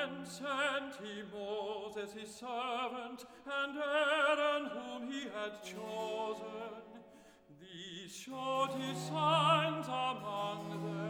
Then sent he Moses his servant, and Aaron whom he had chosen. These showed his signs among them,